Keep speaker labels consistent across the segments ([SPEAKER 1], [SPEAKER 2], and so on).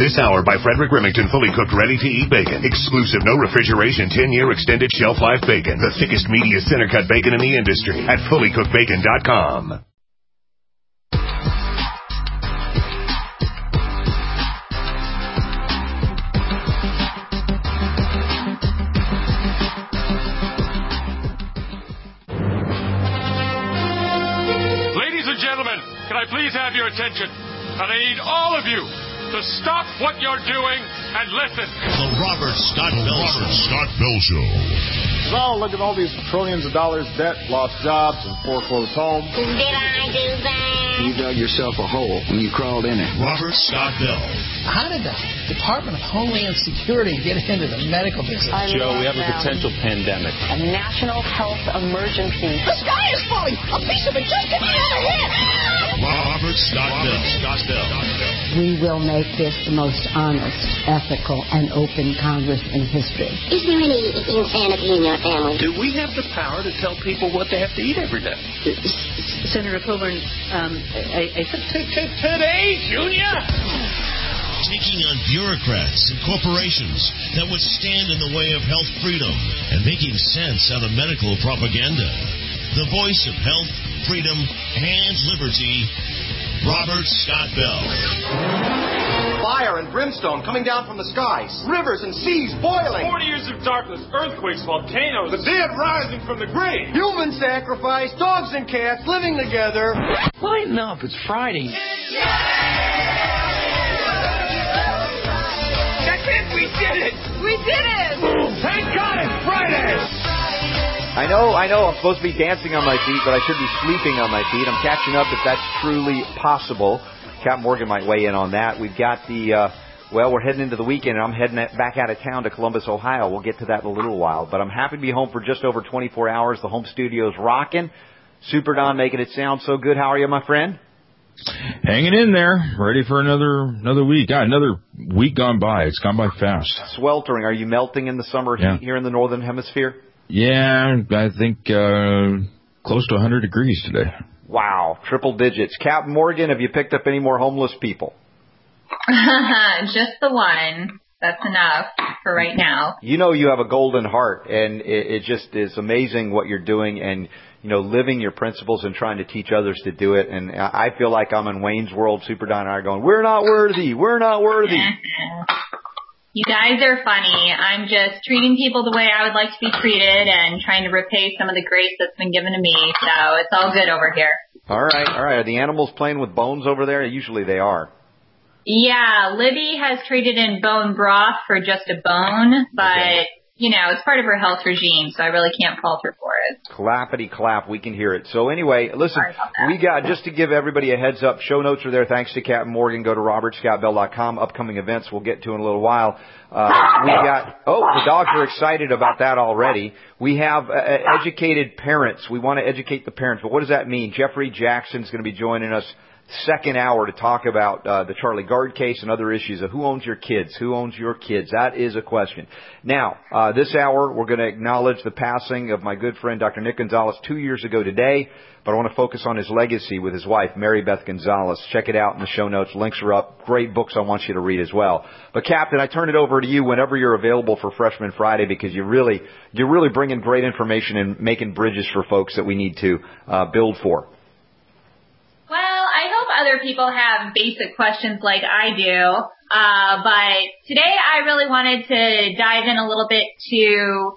[SPEAKER 1] This hour by Frederick Remington, fully cooked, ready-to-eat bacon. Exclusive, no refrigeration, 10-year extended shelf life bacon. The thickest, meatiest center-cut bacon in the industry at fullycookedbacon.com.
[SPEAKER 2] Ladies and gentlemen, can I please have your attention? And I need all of you to stop what you're doing and listen.
[SPEAKER 3] The Robert Scott Bell Show.
[SPEAKER 4] So, look at all these trillions of dollars debt, lost jobs, and foreclosed homes.
[SPEAKER 5] Did I do that?
[SPEAKER 6] You dug yourself a hole when you crawled in it.
[SPEAKER 3] Robert Scott Bell.
[SPEAKER 7] How did the Department of Homeland Security get into the medical business?
[SPEAKER 8] Joe, we have a potential pandemic.
[SPEAKER 9] A national health emergency.
[SPEAKER 7] The sky is falling! A piece of it just get me out of here!
[SPEAKER 3] Robert Scott Bell.
[SPEAKER 10] We will make this the most honest, ethical, and open Congress in history.
[SPEAKER 5] Is there any insanity in your family?
[SPEAKER 8] Do we have the power to tell people what they have to eat every day?
[SPEAKER 9] Senator Coburn, I said
[SPEAKER 8] Today, Junior!
[SPEAKER 3] Taking on bureaucrats and corporations that would stand in the way of health freedom and making sense out of medical propaganda. The voice of health, freedom, and liberty, Robert Scott Bell.
[SPEAKER 11] Fire and brimstone coming down from the skies. Rivers and seas boiling.
[SPEAKER 2] 40 years of darkness, earthquakes, volcanoes. The dead rising from the grave.
[SPEAKER 11] Human sacrifice, dogs and cats living together.
[SPEAKER 8] Lighten up, it's Friday.
[SPEAKER 2] That's it, we did it!
[SPEAKER 9] we did it!
[SPEAKER 2] Thank God it's Friday!
[SPEAKER 12] I know, I'm supposed to be dancing on my feet, but I should be sleeping on my feet. I'm catching up if that's truly possible. Captain Morgan might weigh in on that. We've got we're heading into the weekend, and I'm heading back out of town to Columbus, Ohio. We'll get to that in a little while. But I'm happy to be home for just over 24 hours. The home studio's rocking. Super Don making it sound so good. How are you, my friend?
[SPEAKER 13] Hanging in there, ready for another week. God, another week gone by. It's gone by fast.
[SPEAKER 12] Sweltering. Are you melting in the summer heat here in the Northern Hemisphere?
[SPEAKER 13] Yeah, I think close to 100 degrees today.
[SPEAKER 12] Wow, triple digits. Captain Morgan, have you picked up any more homeless people?
[SPEAKER 14] Just the one. That's enough for right now.
[SPEAKER 12] You know you have a golden heart, and it just is amazing what you're doing and, living your principles and trying to teach others to do it. And I feel like I'm in Wayne's World. Super Don and I are going, we're not worthy. We're not worthy.
[SPEAKER 14] You guys are funny. I'm just treating people the way I would like to be treated and trying to repay some of the grace that's been given to me. So it's all good over here. All
[SPEAKER 12] right. Are the animals playing with bones over there? Usually they are.
[SPEAKER 14] Yeah, Libby has traded in bone broth for just a bone, but, it's part of her health regime, so I really can't fault her for it.
[SPEAKER 12] Clappity clap, we can hear it. So anyway, listen, we got, just to give everybody a heads up, show notes are there. Thanks to Captain Morgan. Go to robertscottbell.com. Upcoming events we'll get to in a little while. The dogs are excited about that already. We have educated parents. We want to educate the parents, but what does that mean? Jeffrey Jackson's going to be joining us second hour to talk about the Charlie Gard case and other issues of who owns your kids. Who owns your kids? That is a question. Now, this hour, we're going to acknowledge the passing of my good friend, Dr. Nick Gonzalez, 2 years ago today. But I want to focus on his legacy with his wife, Mary Beth Gonzalez. Check it out in the show notes. Links are up. Great books I want you to read as well. But, Captain, I turn it over to you whenever you're available for Freshman Friday because you're really bringing great information and making bridges for folks that we need to build for.
[SPEAKER 14] Well, I hope other people have basic questions like I do, but today I really wanted to dive in a little bit to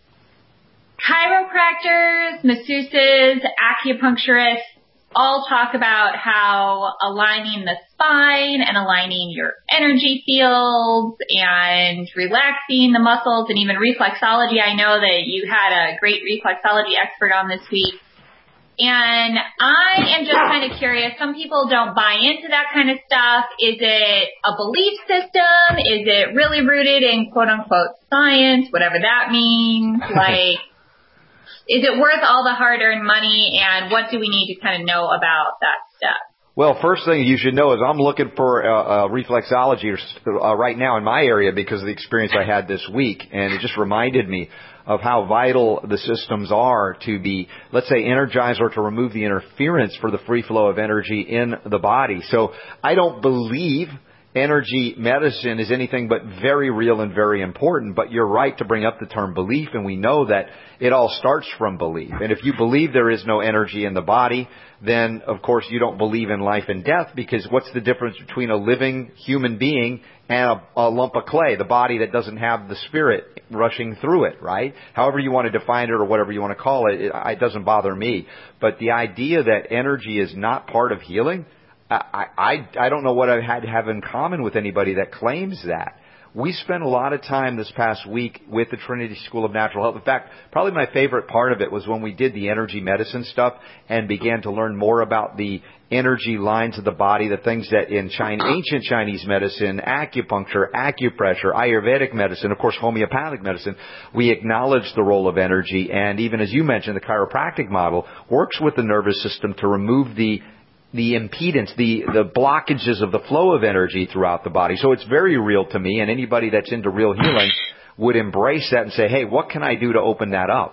[SPEAKER 14] chiropractors, masseuses, acupuncturists, all talk about how aligning the spine and aligning your energy fields and relaxing the muscles and even reflexology. I know that you had a great reflexology expert on this week. And I am just kind of curious. Some people don't buy into that kind of stuff. Is it a belief system? Is it really rooted in quote unquote science, whatever that means? Like, is it worth all the hard-earned money? And what do we need to kind of know about that stuff?
[SPEAKER 12] Well, first thing you should know is I'm looking for reflexology right now in my area because of the experience I had this week. And it just reminded me of how vital the systems are to be, let's say, energized or to remove the interference for the free flow of energy in the body. So I don't believe energy medicine is anything but very real and very important. But you're right to bring up the term belief, and we know that it all starts from belief. And if you believe there is no energy in the body, then, of course, you don't believe in life and death, because what's the difference between a living human being and a lump of clay, the body that doesn't have the spirit rushing through it, right? However you want to define it or whatever you want to call it, it doesn't bother me. But the idea that energy is not part of healing, I don't know what I had to have in common with anybody that claims that. We spent a lot of time this past week with the Trinity School of Natural Health. In fact, probably my favorite part of it was when we did the energy medicine stuff and began to learn more about the energy lines of the body, the things that in ancient Chinese medicine, acupuncture, acupressure, Ayurvedic medicine, of course, homeopathic medicine, we acknowledge the role of energy. And even as you mentioned, the chiropractic model works with the nervous system to remove the impedance, the blockages of the flow of energy throughout the body. So it's very real to me, and anybody that's into real healing would embrace that and say, hey, what can I do to open that up?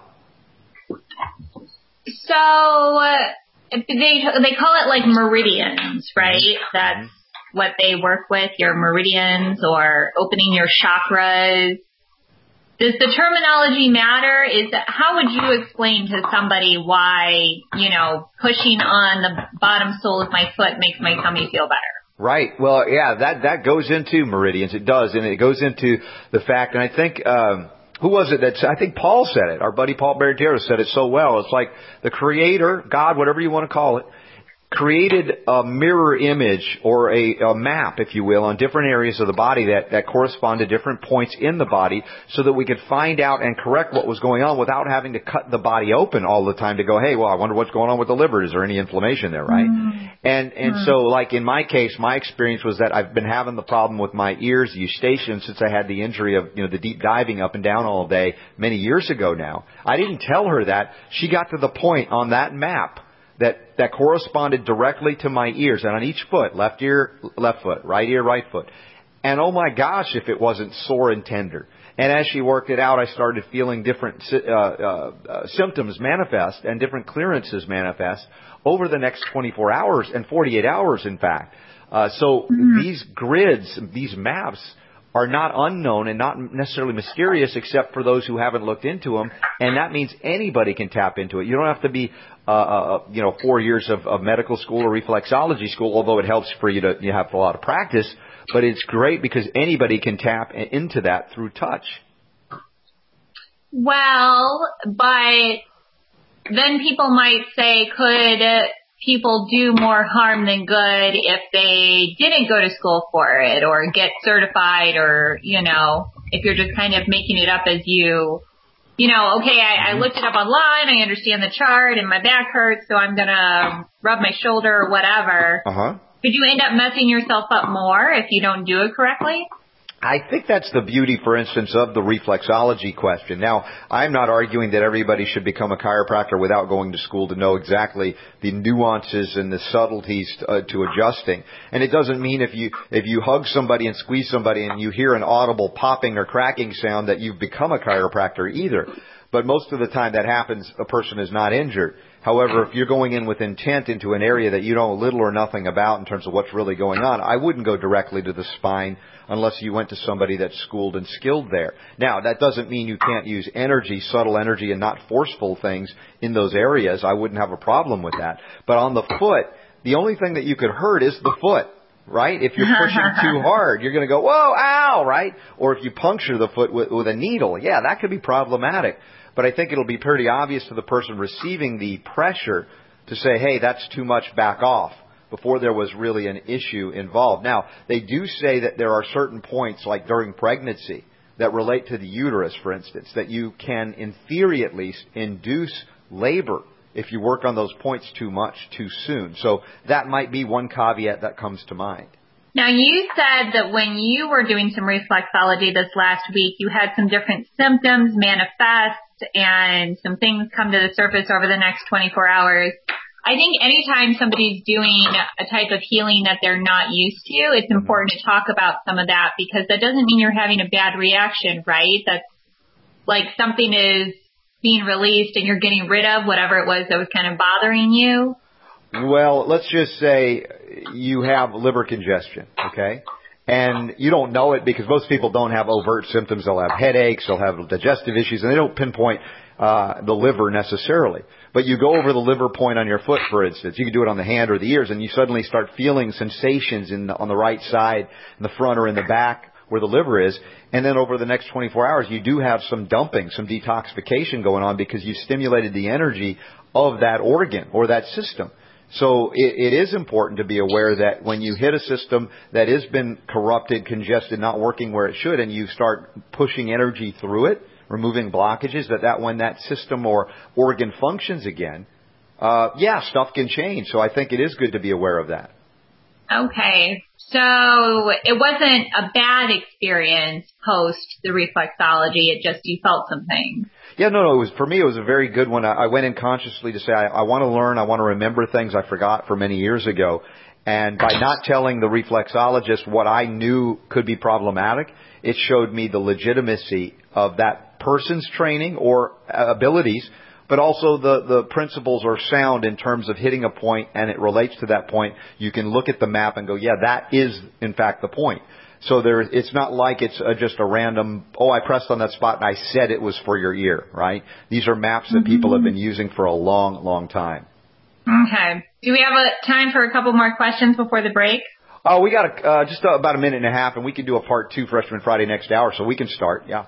[SPEAKER 14] So they call it like meridians, right? That's what they work with, your meridians or opening your chakras. Does the terminology matter? How would you explain to somebody why, pushing on the bottom sole of my foot makes my tummy feel better?
[SPEAKER 12] Right. Well, yeah, that goes into meridians. It does. And it goes into the fact, and I think, who was it I think Paul said it. Our buddy Paul Bertiero said it so well. It's like the Creator, God, whatever you want to call it, created a mirror image or a map, if you will, on different areas of the body that correspond to different points in the body so that we could find out and correct what was going on without having to cut the body open all the time to go, hey, well, I wonder what's going on with the liver. Is there any inflammation there, right? And so, like in my case, my experience was that I've been having the problem with my ears, eustachian, since I had the injury of, the deep diving up and down all day many years ago now. I didn't tell her that. She got to the point on that map that corresponded directly to my ears, and on each foot, left ear, left foot, right ear, right foot. And oh my gosh, if it wasn't sore and tender. And as she worked it out, I started feeling different symptoms manifest and different clearances manifest over the next 24 hours and 48 hours, in fact. So these grids, these maps, are not unknown and not necessarily mysterious except for those who haven't looked into them. And that means anybody can tap into it. You don't have to be, 4 years of medical school or reflexology school, although it helps for you to have a lot of practice. But it's great because anybody can tap into that through touch.
[SPEAKER 14] Well, but then people might say, could people do more harm than good if they didn't go to school for it or get certified or, if you're just kind of making it up as I looked it up online, I understand the chart and my back hurts, so I'm going to rub my shoulder or whatever. Could you end up messing yourself up more if you don't do it correctly?
[SPEAKER 12] I think that's the beauty, for instance, of the reflexology question. Now, I'm not arguing that everybody should become a chiropractor without going to school to know exactly the nuances and the subtleties to adjusting. And it doesn't mean if you hug somebody and squeeze somebody and you hear an audible popping or cracking sound that you've become a chiropractor either. But most of the time that happens, a person is not injured. However, if you're going in with intent into an area that you know little or nothing about in terms of what's really going on, I wouldn't go directly to the spine unless you went to somebody that's schooled and skilled there. Now, that doesn't mean you can't use energy, subtle energy, and not forceful things in those areas. I wouldn't have a problem with that. But on the foot, the only thing that you could hurt is the foot, right? If you're pushing too hard, you're going to go, whoa, ow, right? Or if you puncture the foot with a needle, yeah, that could be problematic. But I think it'll be pretty obvious to the person receiving the pressure to say, hey, that's too much, back off, before there was really an issue involved. Now, they do say that there are certain points, like during pregnancy, that relate to the uterus, for instance, that you can, in theory at least, induce labor if you work on those points too much, too soon. So that might be one caveat that comes to mind.
[SPEAKER 14] Now, you said that when you were doing some reflexology this last week, you had some different symptoms manifest and some things come to the surface over the next 24 hours. I think anytime somebody's doing a type of healing that they're not used to, it's important to talk about some of that because that doesn't mean you're having a bad reaction, right? That's like something is being released and you're getting rid of whatever it was that was kind of bothering you.
[SPEAKER 12] Well, let's just say you have liver congestion, okay? And you don't know it because most people don't have overt symptoms. They'll have headaches, they'll have digestive issues, and they don't pinpoint the liver necessarily. But you go over the liver point on your foot, for instance. You can do it on the hand or the ears, and you suddenly start feeling sensations on the right side, in the front or in the back where the liver is. And then over the next 24 hours, you do have some dumping, some detoxification going on because you stimulated the energy of that organ or that system. So it is important to be aware that when you hit a system that has been corrupted, congested, not working where it should, and you start pushing energy through it, removing blockages, that when that system or organ functions again, stuff can change. So I think it is good to be aware of that.
[SPEAKER 14] Okay. So it wasn't a bad experience post the reflexology. It just, you felt something.
[SPEAKER 12] Yeah, no, for me, it was a very good one. I went in consciously to say, I want to learn, I want to remember things I forgot for many years ago. And by not telling the reflexologist what I knew could be problematic, it showed me the legitimacy of that person's training or abilities, but also the principles are sound in terms of hitting a point and it relates to that point. You can look at the map and go, yeah, that is in fact the point. So it's not like it's just a random, I pressed on that spot and I said it was for your ear, right? These are maps that people have been using for a long, long time.
[SPEAKER 14] Okay. Do we have time for a couple more questions before the break?
[SPEAKER 12] Oh, we got just about a minute and a half, and we can do a part 2 Freshman Friday next hour, so we can start, yeah.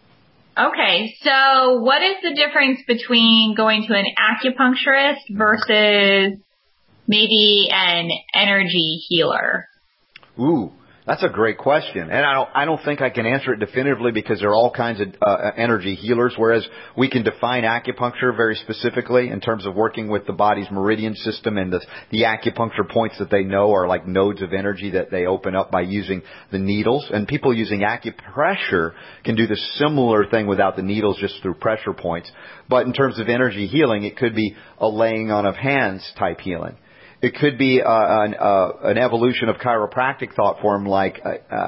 [SPEAKER 14] Okay, so what is the difference between going to an acupuncturist versus maybe an energy healer?
[SPEAKER 12] Ooh, that's a great question. And I don't think I can answer it definitively because there are all kinds of energy healers, whereas we can define acupuncture very specifically in terms of working with the body's meridian system, and the acupuncture points that they know are like nodes of energy that they open up by using the needles. And people using acupressure can do the similar thing without the needles, just through pressure points. But in terms of energy healing, it could be a laying on of hands type healing. It could be an evolution of chiropractic thought form like,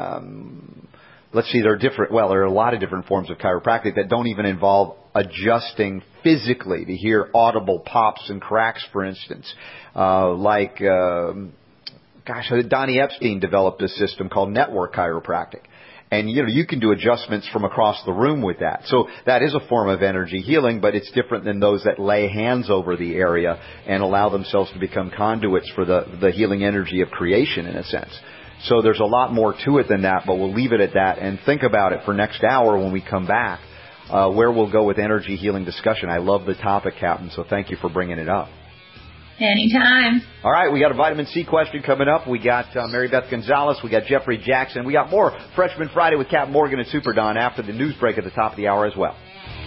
[SPEAKER 12] let's see, there are a lot of different forms of chiropractic that don't even involve adjusting physically to hear audible pops and cracks, for instance. Donnie Epstein developed a system called network chiropractic. And, you can do adjustments from across the room with that. So that is a form of energy healing, but it's different than those that lay hands over the area and allow themselves to become conduits for the healing energy of creation, in a sense. So there's a lot more to it than that, but we'll leave it at that and think about it for next hour when we come back, where we'll go with energy healing discussion. I love the topic, Captain, so thank you for bringing it up.
[SPEAKER 14] Anytime.
[SPEAKER 12] All right, we got a vitamin C question coming up. We got Mary Beth Gonzalez. We got Jeffrey Jackson. We got more Freshman Friday with Captain Morgan and Super Don after the news break at the top of the hour as well.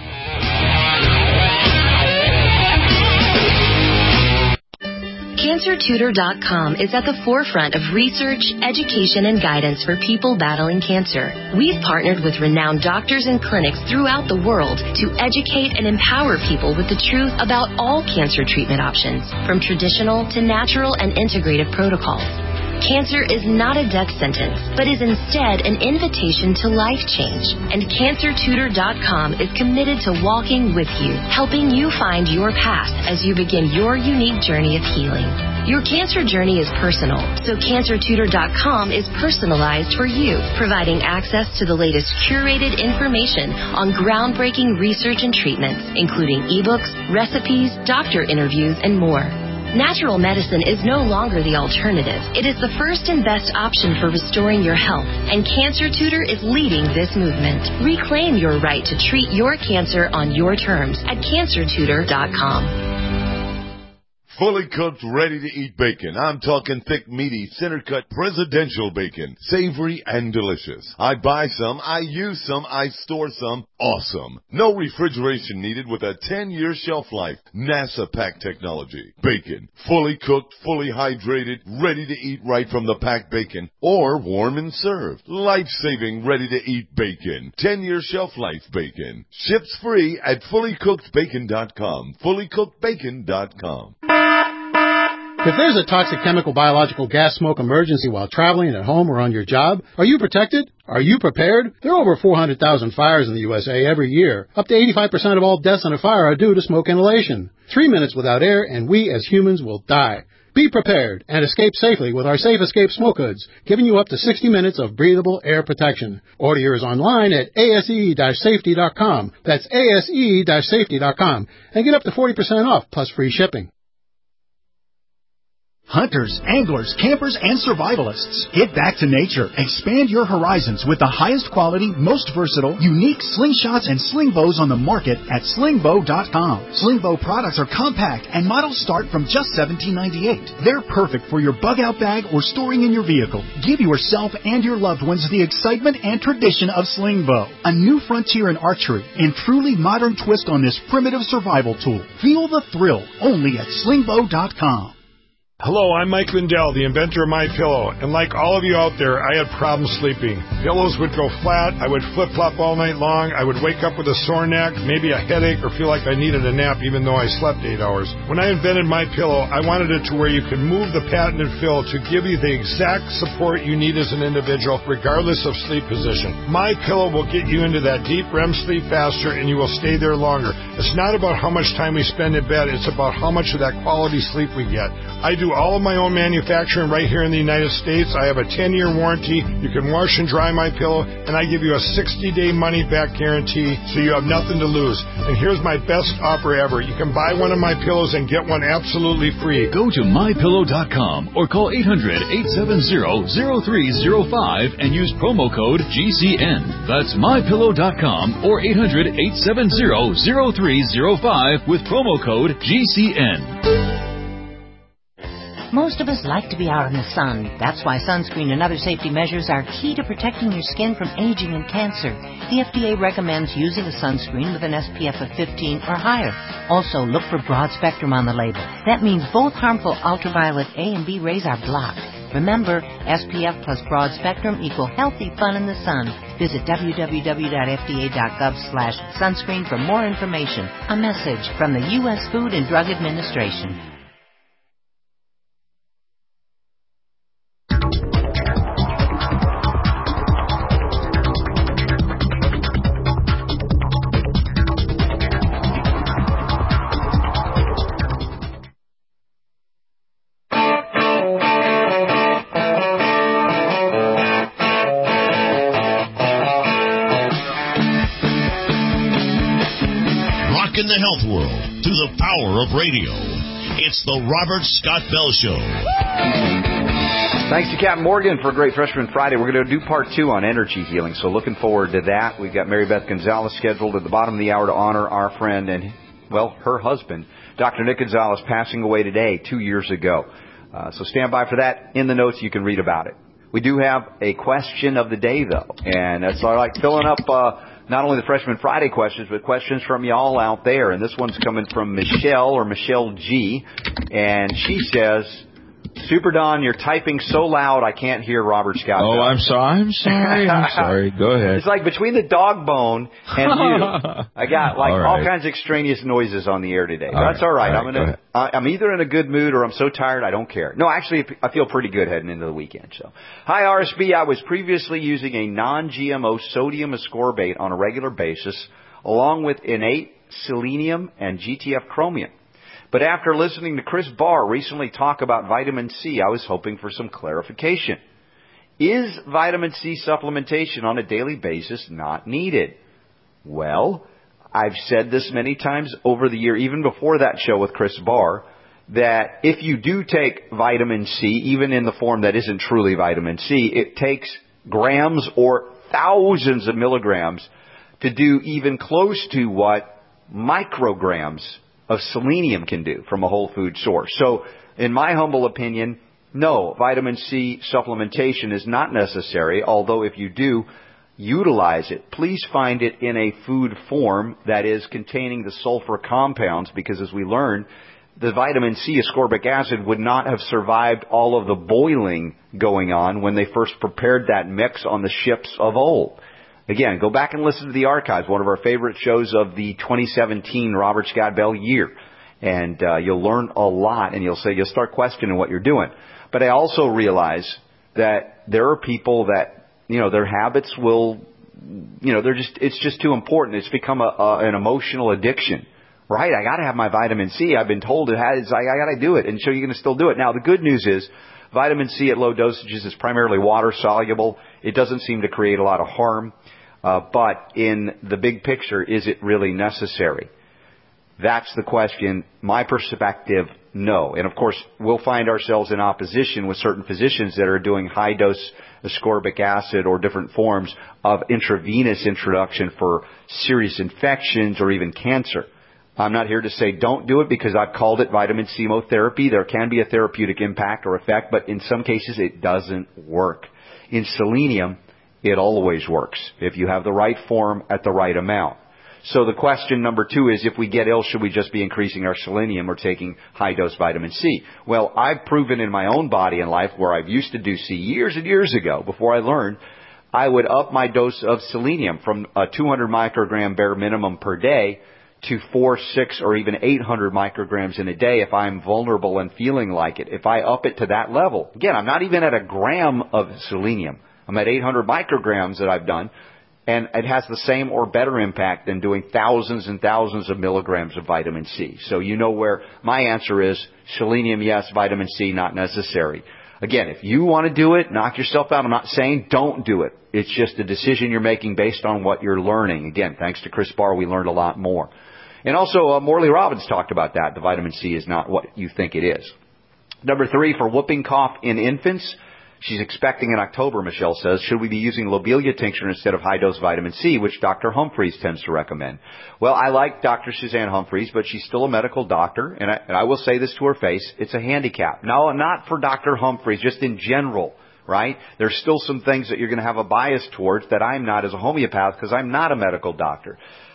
[SPEAKER 15] CancerTutor.com is at the forefront of research, education, and guidance for people battling cancer. We've partnered with renowned doctors and clinics throughout the world to educate and empower people with the truth about all cancer treatment options, from traditional to natural and integrative protocols. Cancer is not a death sentence, but is instead an invitation to life change. And CancerTutor.com is committed to walking with you, helping you find your path as you begin your unique journey of healing. Your cancer journey is personal, so CancerTutor.com is personalized for you, providing access to the latest curated information on groundbreaking research and treatments, including ebooks, recipes, doctor interviews, and more. Natural medicine is no longer the alternative. It is the first and best option for restoring your health, and Cancer Tutor is leading this movement. Reclaim your right to treat your cancer on your terms at CancerTutor.com.
[SPEAKER 16] Fully cooked, ready-to-eat bacon. I'm talking thick, meaty, center-cut presidential bacon. Savory and delicious. I buy some, I use some, I store some. Awesome. No refrigeration needed with a 10-year shelf life. NASA pack technology. Bacon. Fully cooked, fully hydrated, ready to eat right from the packed bacon. Or warm and served. Life-saving, ready-to-eat bacon. 10-year shelf life bacon. Ships free at fullycookedbacon.com. Fullycookedbacon.com.
[SPEAKER 17] If there's a toxic chemical, biological, gas, smoke emergency while traveling at home or on your job, are you protected? Are you prepared? There are over 400,000 fires in the USA every year. Up to 85% of all deaths in a fire are due to smoke inhalation. 3 minutes without air and we as humans will die. Be prepared and escape safely with our Safe Escape smoke hoods, giving you up to 60 minutes of breathable air protection. Order yours online at ase-safety.com. That's ase-safety.com. And get up to 40% off plus free shipping.
[SPEAKER 18] Hunters, anglers, campers, and survivalists. Get back to nature. Expand your horizons with the highest quality, most versatile, unique slingshots and sling bows on the market at slingbow.com. Slingbow products are compact and models start from just $17.98. They're perfect for your bug-out bag or storing in your vehicle. Give yourself and your loved ones the excitement and tradition of Slingbow, a new frontier in archery and truly modern twist on this primitive survival tool. Feel the thrill only at slingbow.com.
[SPEAKER 19] Hello, I'm Mike Lindell, the inventor of MyPillow, and like all of you out there, I had problems sleeping. Pillows would go flat, I would flip-flop all night long, I would wake up with a sore neck, maybe a headache, or feel like I needed a nap even though I slept 8 hours. When I invented MyPillow, I wanted it to where you could move the patented fill to give you the exact support you need as an individual, regardless of sleep position. MyPillow will get you into that deep REM sleep faster, and you will stay there longer. It's not about how much time we spend in bed, it's about how much of that quality sleep we get. I do all of my own manufacturing right here in the United States. I have a 10-year warranty. You can wash and dry MyPillow, and I give you a 60-day money-back guarantee, so you have nothing to lose. And here's my best offer ever. You can buy one of my pillows and get one absolutely free.
[SPEAKER 20] Go to MyPillow.com or call 800-870-0305 and use promo code GCN. That's MyPillow.com or 800-870-0305 with promo code GCN.
[SPEAKER 21] Most of us like to be out in the sun. That's why sunscreen and other safety measures are key to protecting your skin from aging and cancer. The FDA recommends using a sunscreen with an SPF of 15 or higher. Also, look for broad spectrum on the label. That means both harmful ultraviolet A and B rays are blocked. Remember, SPF plus broad spectrum equal healthy fun in the sun. Visit www.fda.gov/sunscreen for more information. A message from the U.S. Food and Drug Administration.
[SPEAKER 3] The health world through the power of radio. It's the Robert Scott Bell Show.
[SPEAKER 12] Thanks to Captain Morgan for a great Freshman Friday. We're going to do part 2 on energy healing, so looking forward to that. We've got Mary Beth Gonzalez scheduled at the bottom of the hour to honor our friend and, well, her husband, Dr. Nick Gonzalez, passing away today 2 years ago. So stand by for that. In the notes, you can read about it. We do have a question of the day, though, and that's all right, filling up not only the Freshman Friday questions, but questions from y'all out there. And this one's coming from Michelle, or Michelle G. And she says, Super Don, you're typing so loud I can't hear Robert Scott.
[SPEAKER 13] Oh, I'm sorry. Go ahead.
[SPEAKER 12] It's like between the dog bone and you, I got like all kinds of extraneous noises on the air today. That's all right. I'm either in a good mood or I'm so tired I don't care. No, actually, I feel pretty good heading into the weekend. So, hi RSB. I was previously using a non-GMO sodium ascorbate on a regular basis, along with innate selenium and GTF chromium. But after listening to Chris Barr recently talk about vitamin C, I was hoping for some clarification. Is vitamin C supplementation on a daily basis not needed? Well, I've said this many times over the year, even before that show with Chris Barr, that if you do take vitamin C, even in the form that isn't truly vitamin C, it takes grams or thousands of milligrams to do even close to what micrograms of selenium can do from a whole food source. So, in my humble opinion, no, vitamin C supplementation is not necessary, although if you do utilize it, please find it in a food form that is containing the sulfur compounds, because as we learned, the vitamin C ascorbic acid would not have survived all of the boiling going on when they first prepared that mix on the ships of old. Again, go back and listen to the archives, one of our favorite shows of the 2017 Robert Scott Bell year. And you'll learn a lot, and you'll start questioning what you're doing. But I also realize that there are people that, their habits will, it's just too important. It's become an emotional addiction. right? I got to have my vitamin C. I've been told it has. I got to do it. And so you're going to still do it. Now, the good news is vitamin C at low dosages is primarily water soluble. It doesn't seem to create a lot of harm. But in the big picture, is it really necessary? That's the question. My perspective, no. And of course, we'll find ourselves in opposition with certain physicians that are doing high dose ascorbic acid or different forms of intravenous introduction for serious infections or even cancer. I'm not here to say don't do it because I've called it vitamin C chemotherapy. There can be a therapeutic impact or effect, but in some cases it doesn't work. In selenium, it always works if you have the right form at the right amount. So the question number 2 is, if we get ill, should we just be increasing our selenium or taking high-dose vitamin C? Well, I've proven in my own body and life where I've used to do C years and years ago, before I learned, I would up my dose of selenium from a 200 microgram bare minimum per day to 400, 600, or even 800 micrograms in a day if I'm vulnerable and feeling like it. If I up it to that level, again, I'm not even at a gram of selenium. I'm at 800 micrograms that I've done. And it has the same or better impact than doing thousands and thousands of milligrams of vitamin C. So you know where my answer is: selenium, yes; vitamin C, not necessary. Again, if you want to do it, knock yourself out. I'm not saying don't do it. It's just a decision you're making based on what you're learning. Again, thanks to Chris Barr, we learned a lot more. And also, Morley Robbins talked about that. The vitamin C is not what you think it is. Number 3, for whooping cough in infants. She's expecting in October, Michelle says, should we be using lobelia tincture instead of high-dose vitamin C, which Dr. Humphreys tends to recommend? Well, I like Dr. Suzanne Humphreys, but she's still a medical doctor, and I will say this to her face, it's a handicap. No, not for Dr. Humphreys, just in general, right? There's still some things that you're going to have a bias towards that I'm not as a homeopath because I'm not a medical doctor.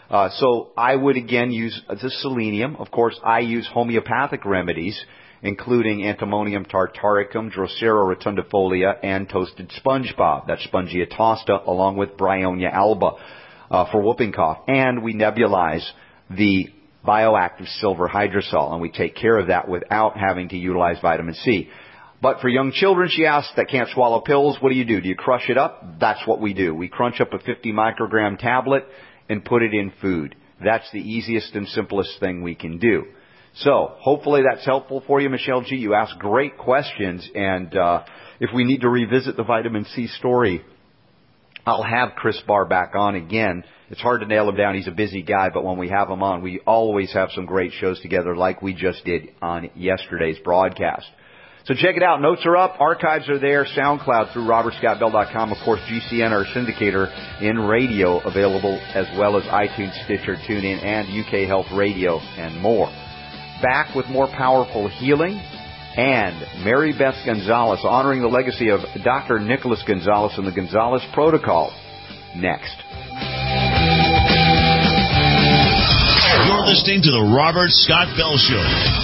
[SPEAKER 12] So I would, again, use the selenium. Of course, I use homeopathic remedies, including Antimonium tartaricum, Drosera rotundifolia, and toasted sponge bob. That's Spongia tosta, along with Bryonia alba for whooping cough. And we nebulize the bioactive silver hydrosol, and we take care of that without having to utilize vitamin C. But for young children, she asks, that can't swallow pills, what do? Do you crush it up? That's what we do. We crunch up a 50 microgram tablet and put it in food. That's the easiest and simplest thing we can do. So, hopefully that's helpful for you, Michelle G. You asked great questions, and if we need to revisit the vitamin C story, I'll have Chris Barr back on again. It's hard to nail him down. He's a busy guy, but when we have him on, we always have some great shows together like we just did on yesterday's broadcast. So check it out. Notes are up. Archives are there. SoundCloud through RobertScottBell.com. Of course, GCN, our syndicator in radio, available as well as iTunes, Stitcher, TuneIn, and UK Health Radio, and more. Back with more powerful healing and Mary Beth Gonzalez, honoring the legacy of Dr. Nicholas Gonzalez and the Gonzalez Protocol. Next.
[SPEAKER 3] You're listening to the Robert Scott Bell Show.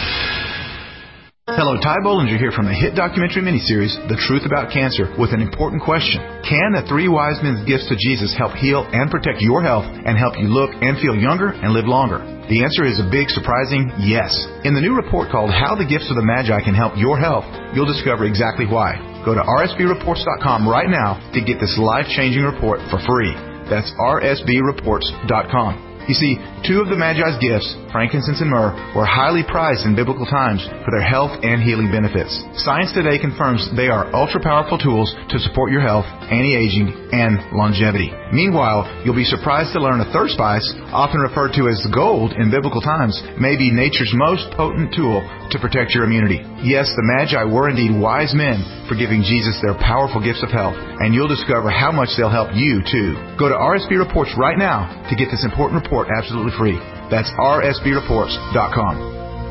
[SPEAKER 18] Hello, Ty Bollinger here from the hit documentary miniseries, The Truth About Cancer, with an important question. Can the 3 wise men's gifts to Jesus help heal and protect your health and help you look and feel younger and live longer? The answer is a big, surprising yes. In the new report called How the Gifts of the Magi Can Help Your Health, you'll discover exactly why. Go to rsbreports.com right now to get this life-changing report for free. That's rsbreports.com. You see, 2 of the Magi's gifts, frankincense and myrrh, were highly prized in biblical times for their health and healing benefits. Science today confirms they are ultra-powerful tools to support your health, anti-aging, and longevity. Meanwhile, you'll be surprised to learn a 3rd spice, often referred to as gold in biblical times, may be nature's most potent tool to protect your immunity. Yes, the Magi were indeed wise men for giving Jesus their powerful gifts of health, and you'll discover how much they'll help you, too. Go to RSB Reports right now to get this important report absolutely free. That's rsbreports.com.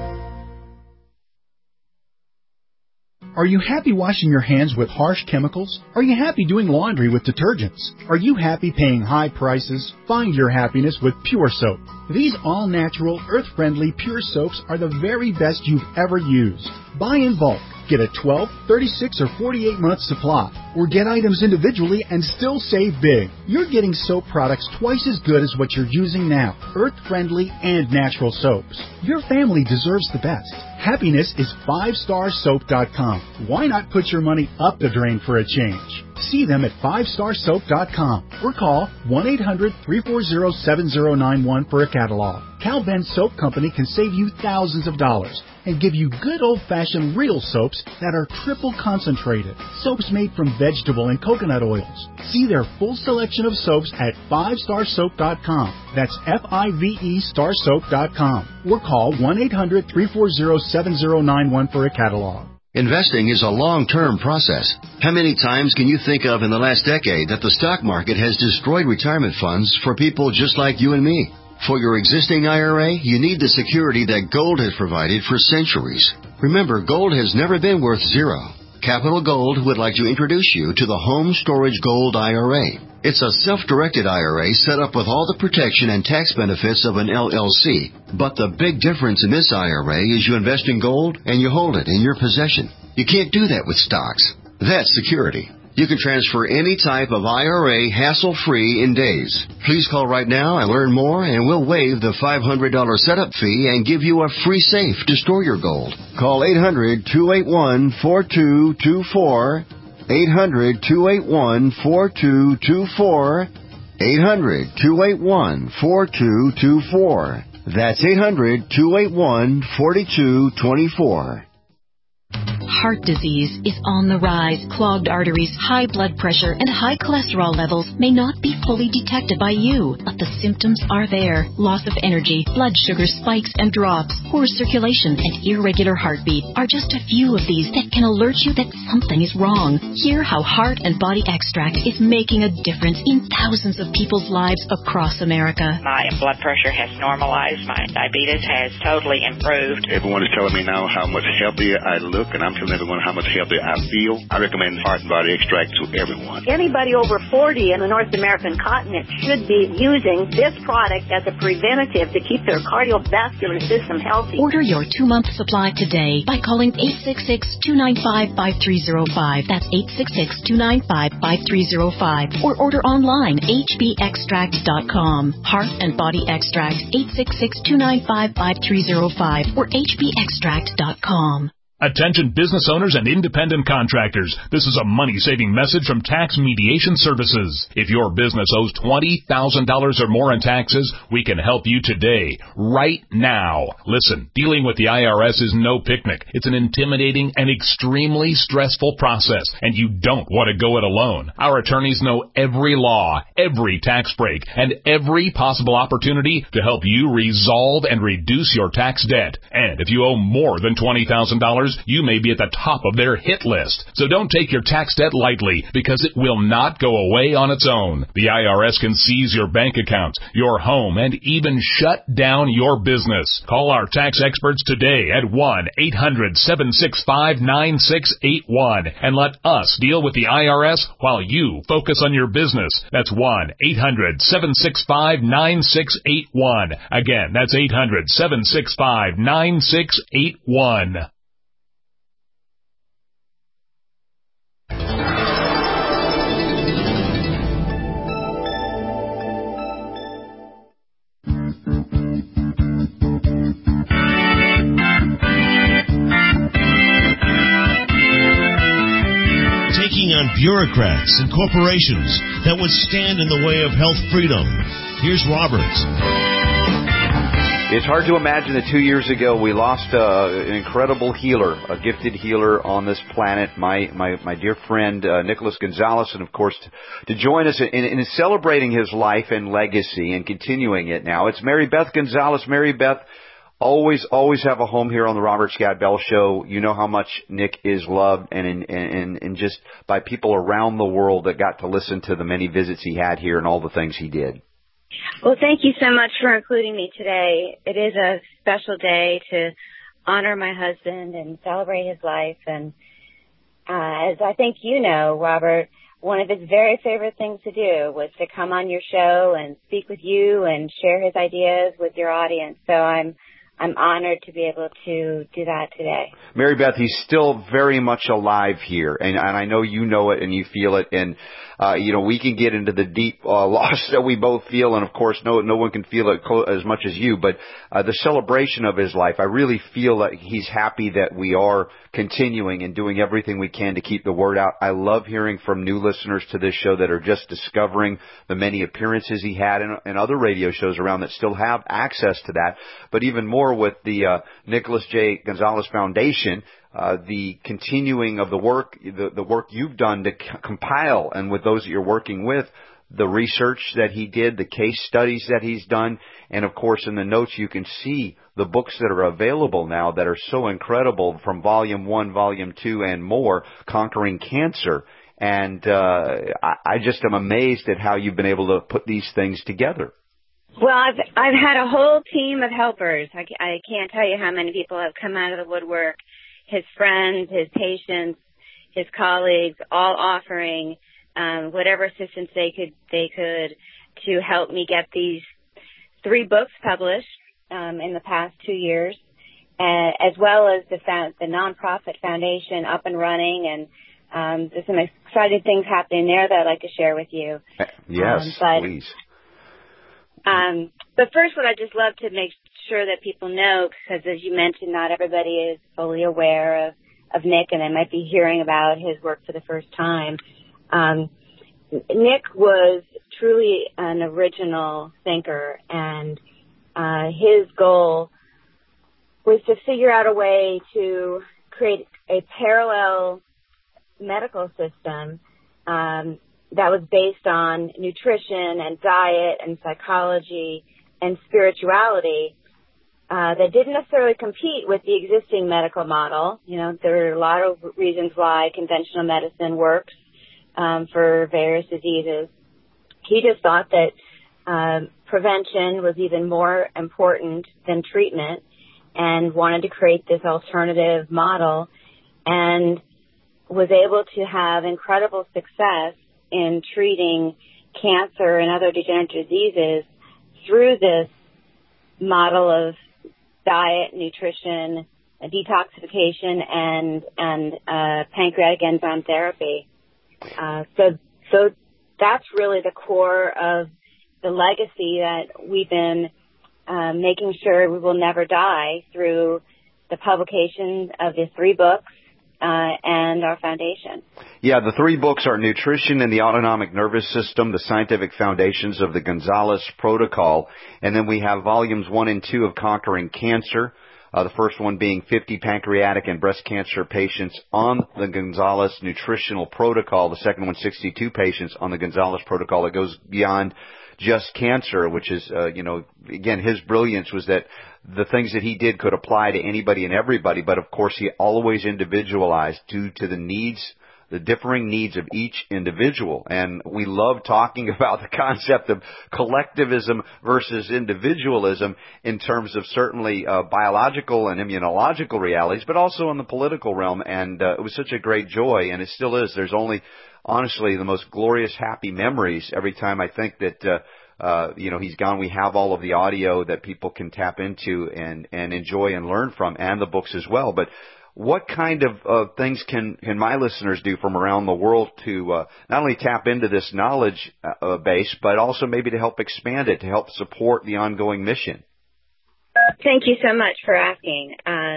[SPEAKER 18] Are you happy washing your hands with harsh chemicals? Are you happy doing laundry with detergents? Are you happy paying high prices? Find your happiness with Pure Soap. These all-natural, earth-friendly Pure Soaps are the very best you've ever used. Buy in bulk. Get a 12, 36, or 48-month supply. or get items individually and still save big. You're getting soap products twice as good as what you're using now. Earth-friendly and natural soaps. Your family deserves the best. Happiness is 5starsoap.com. Why not put your money up the drain for a change? See them at 5starsoap.com or call 1-800-340-7091 for a catalog. Cal Ben Soap Company can save you thousands of dollars and give you good old-fashioned real soaps that are triple concentrated. Soaps made from vegetable and coconut oils. See their full selection of soaps at 5starsoap.com. That's F-I-V-E starsoap.com. Or call 1-800-340-7091 for a catalog.
[SPEAKER 1] Investing is a long-term process. How many times can you think of in the last decade that the stock market has destroyed retirement funds for people just like you and me? For your existing IRA, you need the security that gold has provided for centuries. Remember, gold has never been worth zero. Capital Gold would like to introduce you to the Home Storage Gold IRA. It's a self-directed IRA set up with all the protection and tax benefits of an LLC. But the big difference in this IRA is you invest in gold and you hold it in your possession. You can't do that with stocks. That's security. You can transfer any type of IRA hassle-free in days. Please call right now and learn more, and we'll waive the $500 setup fee and give you a free safe to store your gold. Call 800-281-4224. 800-281-4224. 800-281-4224. That's 800-281-4224.
[SPEAKER 22] Heart disease is on the rise. Clogged arteries, high blood pressure, and high cholesterol levels may not be fully detected by you, but the symptoms are there. Loss of energy, blood sugar spikes and drops, poor circulation, and irregular heartbeat are just a few of these that can alert you that something is wrong. Hear how Heart and Body Extract is making a difference in thousands of people's lives across America.
[SPEAKER 23] My blood pressure has normalized. My diabetes has totally improved.
[SPEAKER 24] Everyone is telling me now how much healthier I look, and I'm telling everyone how much healthier I feel. I recommend Heart and Body Extract to everyone.
[SPEAKER 25] Anybody over 40 in the North American continent should be using this product as a preventative to keep their cardiovascular system healthy.
[SPEAKER 22] Order your 2-month supply today by calling 866-295-5305. That's 866-295-5305. Or order online, hbextract.com. Heart and Body Extract, 866-295-5305 or hbextract.com.
[SPEAKER 26] Attention business owners and independent contractors. This is a money-saving message from Tax Mediation Services. If your business owes $20,000 or more in taxes, we can help you today, right now. Listen, dealing with the IRS is no picnic. It's an intimidating and extremely stressful process, and you don't want to go it alone. Our attorneys know every law, every tax break, and every possible opportunity to help you resolve and reduce your tax debt. And if you owe more than $20,000, you may be at the top of their hit list. So don't take your tax debt lightly, because it will not go away on its own. The IRS can seize your bank accounts, your home, and even shut down your business. Call our tax experts today at 1-800-765-9681 and let us deal with the IRS while you focus on your business. That's 1-800-765-9681. Again, that's 800-765-9681.
[SPEAKER 3] Taking on bureaucrats and corporations that would stand in the way of health freedom. Here's Robert.
[SPEAKER 12] It's hard to imagine that 2 years ago we lost an incredible healer, a gifted healer on this planet, my dear friend Nicholas Gonzalez, and of course to join us in celebrating his life and legacy and continuing it now. It's Mary Beth Gonzalez. Mary Beth, always have a home here on the Robert Scott Bell Show. You know how much Nick is loved and just by people around the world that got to listen to the many visits he had here and all the things he did.
[SPEAKER 27] Well, thank you so much for including me today. It is a special day to honor my husband and celebrate his life. And as I think you know, Robert, one of his very favorite things to do was to come on your show and speak with you and share his ideas with your audience. So I'm I'm honored to be able to do that today.
[SPEAKER 12] Mary Beth, he's still very much alive here, and I know you know it and you feel it, and we can get into the deep loss that we both feel, and of course no one can feel it as much as you, but the celebration of his life, I really feel that he's happy that we are continuing and doing everything we can to keep the word out. I love hearing from new listeners to this show that are just discovering the many appearances he had in other radio shows around that still have access to that, but even more with the Nicholas J. Gonzalez Foundation, the continuing of the work you've done to compile, and with those that you're working with, the research that he did, the case studies that he's done, and of course in the notes you can see the books that are available now that are so incredible, from Volume 1, Volume 2, and more, Conquering Cancer. And I just am amazed at how you've been able to put these things together.
[SPEAKER 27] Well, I've had a whole team of helpers. I can't tell you how many people have come out of the woodwork. His friends, his patients, his colleagues, all offering whatever assistance they could to help me get these 3 books published in the past 2 years, as well as the nonprofit foundation up and running. And there's some exciting things happening there that I'd like to share with you.
[SPEAKER 12] Yes, please.
[SPEAKER 27] But first, what I'd just love to make sure that people know, because as you mentioned, not everybody is fully aware of Nick, and they might be hearing about his work for the first time. Nick was truly an original thinker, and his goal was to figure out a way to create a parallel medical system that was based on nutrition and diet and psychology and spirituality that didn't necessarily compete with the existing medical model. There are a lot of reasons why conventional medicine works for various diseases. He just thought that prevention was even more important than treatment and wanted to create this alternative model, and was able to have incredible success in treating cancer and other degenerative diseases through this model of diet, nutrition, detoxification, and pancreatic enzyme therapy. So that's really the core of the legacy that we've been making sure we will never die through the publication of the 3 books and our foundation.
[SPEAKER 12] Yeah, the 3 books are Nutrition and the Autonomic Nervous System, the Scientific Foundations of the Gonzalez Protocol, and then we have Volumes 1 and 2 of Conquering Cancer, the first one being 50 pancreatic and breast cancer patients on the Gonzalez Nutritional Protocol, the second one 62 patients on the Gonzalez Protocol that goes beyond just cancer, which is, again, his brilliance was that the things that he did could apply to anybody and everybody, but of course he always individualized due to the needs, the differing needs of each individual. And we love talking about the concept of collectivism versus individualism in terms of certainly biological and immunological realities, but also in the political realm. And it was such a great joy, and it still is. There's only, honestly, the most glorious, happy memories every time I think that he's gone. We have all of the audio that people can tap into and enjoy and learn from, and the books as well. But what kind of things can my listeners do from around the world to not only tap into this knowledge base, but also maybe to help expand it, to help support the ongoing mission?
[SPEAKER 27] Thank you so much for asking.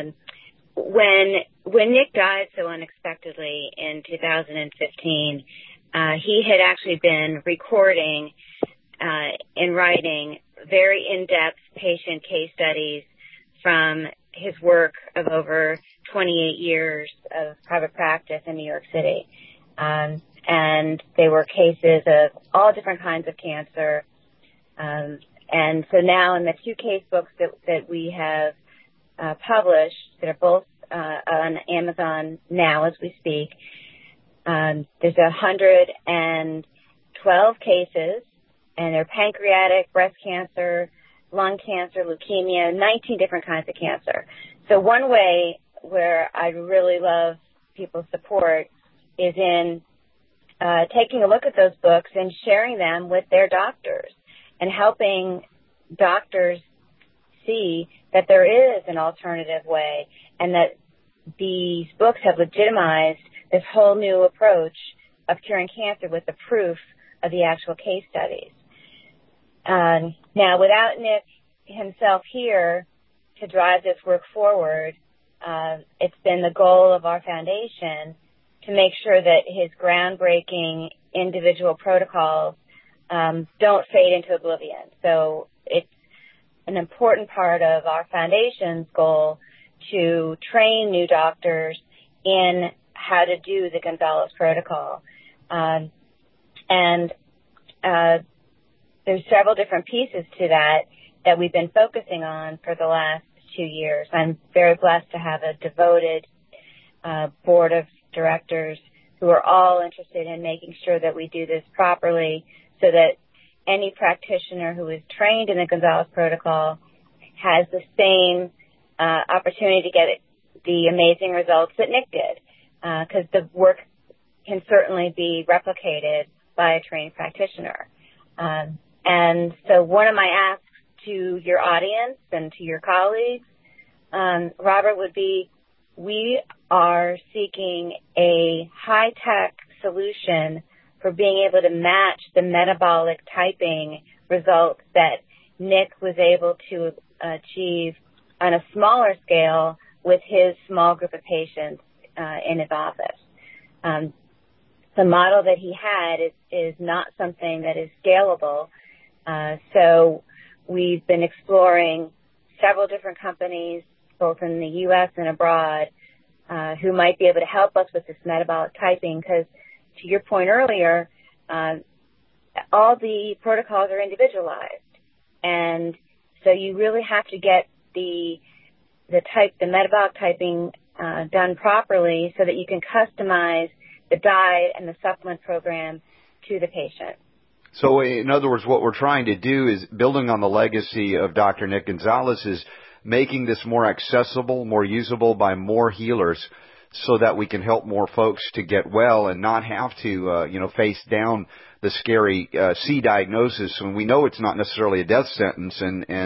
[SPEAKER 27] When Nick died so unexpectedly in 2015, he had actually been recording and writing very in-depth patient case studies from his work of over 28 years of private practice in New York City. And they were cases of all different kinds of cancer. And so now in the 2 case books that we have published, that are both on Amazon now as we speak, there's 112 cases, and they're pancreatic, breast cancer, lung cancer, leukemia, 19 different kinds of cancer. So one way where I'd really love people's support is in taking a look at those books and sharing them with their doctors and helping doctors see that there is an alternative way, and that these books have legitimized this whole new approach of curing cancer with the proof of the actual case studies. Now, without Nick himself here to drive this work forward, it's been the goal of our foundation to make sure that his groundbreaking individual protocols don't fade into oblivion. So it's an important part of our foundation's goal to train new doctors in how to do the Gonzalez protocol. And there's several different pieces to that we've been focusing on for the last 2 years. I'm very blessed to have a devoted board of directors who are all interested in making sure that we do this properly, so that any practitioner who is trained in the Gonzalez protocol has the same opportunity to get the amazing results that Nick did, because the work can certainly be replicated by a trained practitioner. And so one of my asks to your audience and to your colleagues, Robert, would be, we are seeking a high-tech solution for being able to match the metabolic typing results that Nick was able to achieve on a smaller scale with his small group of patients in his office. The model that he had is not something that is scalable. So we've been exploring several different companies, both in the U.S. and abroad, who might be able to help us with this metabolic typing, because to your point earlier, all the protocols are individualized. And so you really have to get the metabolic typing done properly so that you can customize the diet and the supplement program to the patient.
[SPEAKER 12] So in other words, what we're trying to do is, building on the legacy of Dr. Nick Gonzalez, is making this more accessible, more usable by more healers, so that we can help more folks to get well and not have to, face down the scary C diagnosis when we know it's not necessarily a death sentence,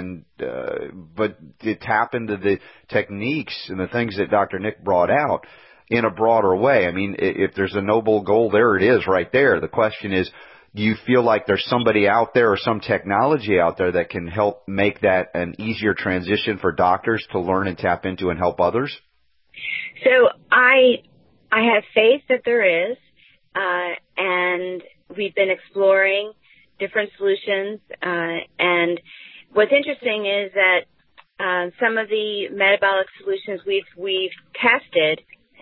[SPEAKER 12] but to tap into the techniques and the things that Dr. Nick brought out in a broader way. I mean, if there's a noble goal, there it is right there. The question is, do you feel like there's somebody out there or some technology out there that can help make that an easier transition for doctors to learn and tap into and help others?
[SPEAKER 27] So I have faith that there is, and we've been exploring different solutions. And what's interesting is that some of the metabolic solutions we've tested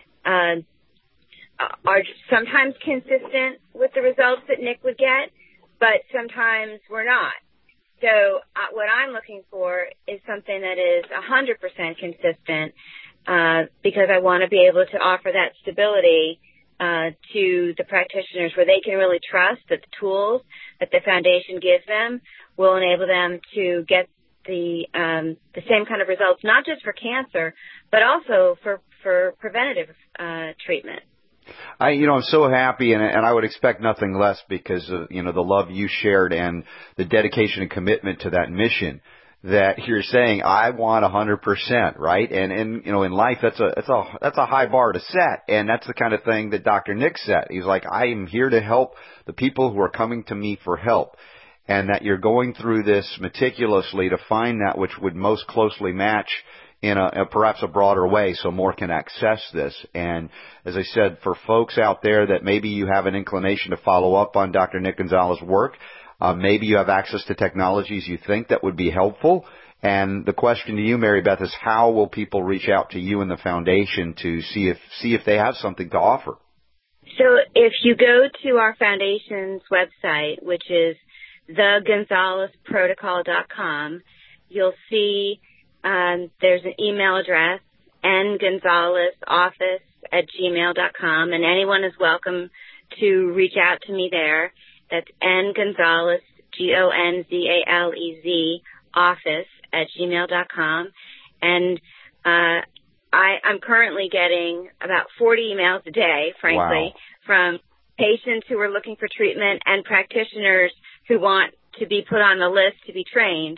[SPEAKER 27] are sometimes consistent with the results that Nick would get, but sometimes we're not. So what I'm looking for is something that is 100% consistent, because I want to be able to offer that stability to the practitioners, where they can really trust that the tools that the foundation gives them will enable them to get the same kind of results, not just for cancer, but also for preventative treatment.
[SPEAKER 12] I'm so happy, and I would expect nothing less, because of, the love you shared and the dedication and commitment to that mission, that you're saying, I want 100%, right? And in life, that's a high bar to set, and that's the kind of thing that Dr. Nick set. He's like, I am here to help the people who are coming to me for help, and that you're going through this meticulously to find that which would most closely match in perhaps a broader way, so more can access this. And as I said, for folks out there that maybe you have an inclination to follow up on Dr. Nick Gonzalez's work, maybe you have access to technologies you think that would be helpful. And the question to you, Mary Beth, is how will people reach out to you and the foundation to see if they have something to offer?
[SPEAKER 27] So if you go to our foundation's website, which is thegonzalezprotocol.com, you'll see there's an email address, ngonzalezoffice@gmail.com, and anyone is welcome to reach out to me there. That's ngonzalez, GONZALEZ, office@gmail.com. And I'm currently getting about 40 emails a day, frankly, from patients who are looking for treatment and practitioners who want to be put on the list to be trained.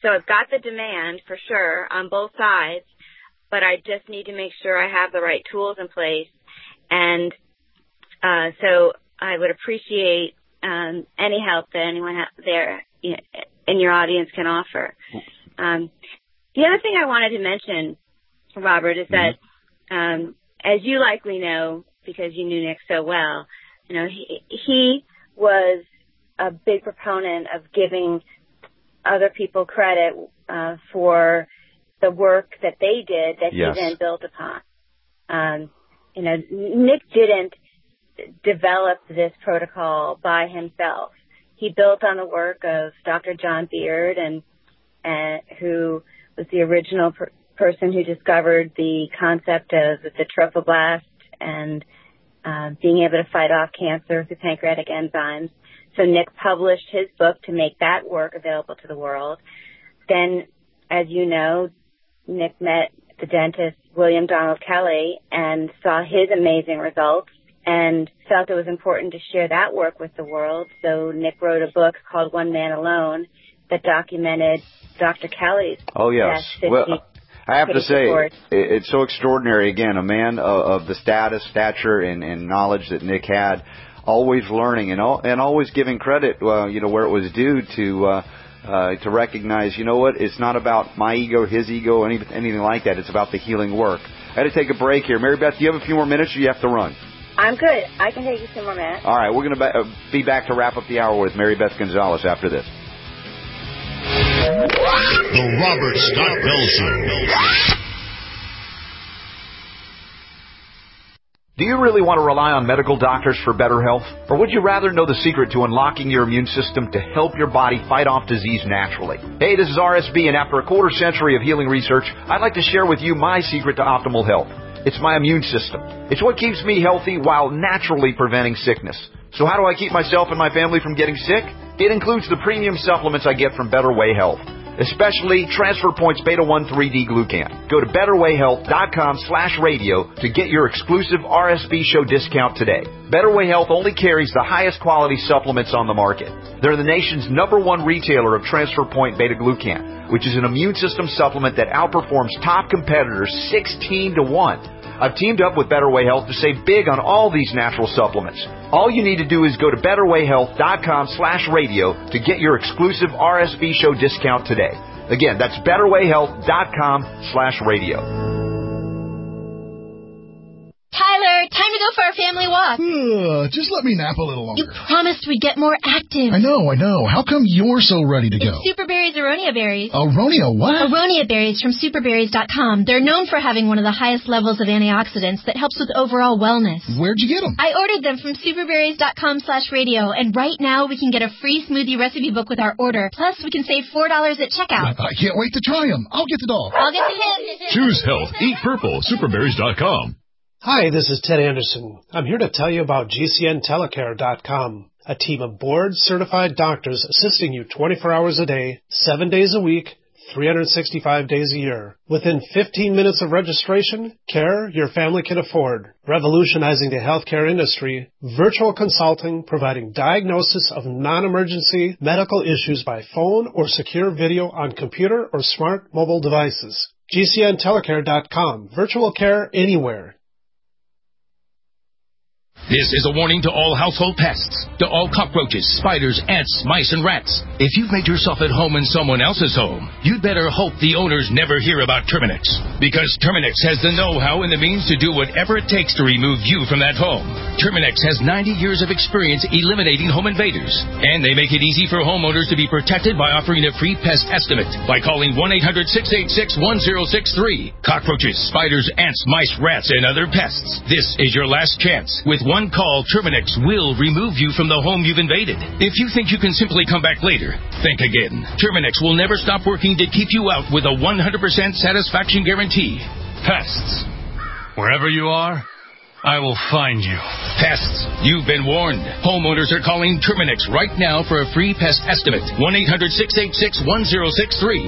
[SPEAKER 25] So I've got the demand for sure on both sides, but I just need to make sure I have the right tools in place. And so I would appreciate any help that anyone there in your audience can offer. The other thing I wanted to mention, Robert, is that as you likely know, because you knew Nick so well, he was a big proponent of giving other people credit for the work that they did that he then built upon. Nick didn't develop this protocol by himself. He built on the work of Dr. John Beard, and who was the original person who discovered the concept of the trophoblast and being able to fight off cancer through pancreatic enzymes. So Nick published his book to make that work available to the world. Then, as you know, Nick met the dentist William Donald Kelly and saw his amazing results and felt it was important to share that work with the world. So Nick wrote a book called One Man Alone that documented Dr. Kelly's
[SPEAKER 12] last 50 well, I have to say, it's so extraordinary. Again, a man of the stature and knowledge that Nick had, always learning and always giving credit, where it was due to recognize, it's not about my ego, his ego, anything like that. It's about the healing work. I had to take a break here. Mary Beth, do you have a few more minutes or you have to run?
[SPEAKER 25] I'm good. I can take you 2 more minutes.
[SPEAKER 12] All right. We're going to be back to wrap up the hour with Mary Beth Gonzalez after this.
[SPEAKER 3] The Robert Scott Bell Show.
[SPEAKER 12] Do you really want to rely on medical doctors for better health? Or would you rather know the secret to unlocking your immune system to help your body fight off disease naturally? Hey, this is RSB, and after a quarter century of healing research, I'd like to share with you my secret to optimal health. It's my immune system. It's what keeps me healthy while naturally preventing sickness. So how do I keep myself and my family from getting sick? It includes the premium supplements I get from Better Way Health, especially Transfer Point's Beta-1 3D Glucan. Go to BetterWayHealth.com/radio to get your exclusive RSB show discount today. Better Way Health only carries the highest quality supplements on the market. They're the nation's #1 retailer of Transfer Point Beta Glucan, which is an immune system supplement that outperforms top competitors 16-1. I've teamed up with Better Way Health to save big on all these natural supplements. All you need to do is go to BetterWayHealth.com/radio to get your exclusive RSB show discount today. Again, that's BetterWayHealth.com/radio.
[SPEAKER 4] Tyler, time to go for our family walk.
[SPEAKER 5] Just let me nap a little longer.
[SPEAKER 4] You promised we'd get more active.
[SPEAKER 5] I know. How come you're so ready to go?
[SPEAKER 4] It's Superberry's Aronia berries.
[SPEAKER 5] Aronia what?
[SPEAKER 4] Aronia berries from superberries.com. They're known for having one of the highest levels of antioxidants that helps with overall wellness.
[SPEAKER 5] Where'd you get them?
[SPEAKER 4] I ordered them from superberries.com/radio, and right now we can get a free smoothie recipe book with our order. Plus, we can save $4 at checkout.
[SPEAKER 5] I can't wait to try them. I'll get the dog.
[SPEAKER 4] I'll get the hit.
[SPEAKER 20] Choose health. Eat purple. Superberries.com.
[SPEAKER 6] Hi, this is Ted Anderson. I'm here to tell you about GCNtelecare.com, a team of board-certified doctors assisting you 24 hours a day, 7 days a week, 365 days a year. Within 15 minutes of registration, care your family can afford. Revolutionizing the healthcare industry, virtual consulting providing diagnosis of non-emergency medical issues by phone or secure video on computer or smart mobile devices. GCNtelecare.com, virtual care anywhere.
[SPEAKER 7] This is a warning to all household pests, to all cockroaches, spiders, ants, mice, and rats. If you've made yourself at home in someone else's home, you'd better hope the owners never hear about Terminix. Because Terminix has the know-how and the means to do whatever it takes to remove you from that home. Terminix has 90 years of experience eliminating home invaders. And they make it easy for homeowners to be protected by offering a free pest estimate by calling 1-800-686-1063. Cockroaches, spiders, ants, mice, rats, and other pests. This is your last chance. With one call, Terminix will remove you from the home you've invaded. If you think you can simply come back later, think again. Terminix will never stop working to keep you out with a 100% satisfaction guarantee. Pests. Wherever you are, I will find you. Pests. You've been warned. Homeowners are calling Terminix right now for a free pest estimate. 1-800-686-1063.